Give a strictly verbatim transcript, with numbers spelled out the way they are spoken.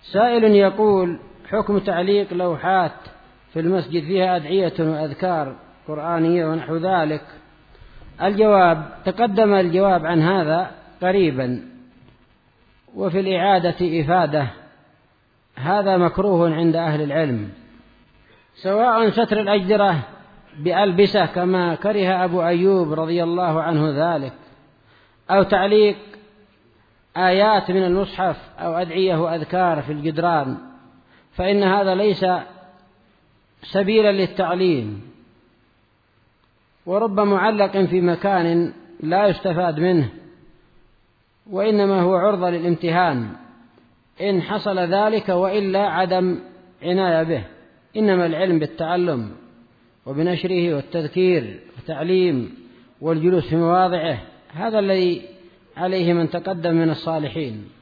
سائل يقول: حكم تعليق لوحات في المسجد فيها أدعية وأذكار قرآنية ونحو ذلك. الجواب: تقدم الجواب عن هذا قريبا، وفي الإعادة إفادة. هذا مكروه عند أهل العلم، سواء ستر الأجدرة بألبسة كما كره أبو أيوب رضي الله عنه ذلك، أو تعليق آيات من المصحف أو أدعية وأذكار في الجدران، فإن هذا ليس سبيلا للتعليم، ورب معلق في مكان لا يستفاد منه، وإنما هو عرضة للامتهان إن حصل ذلك، وإلا عدم عناية به. إنما العلم بالتعلم وبنشره والتذكير والتعليم والجلوس في مواضعه، هذا الذي عليه من تقدم من الصالحين.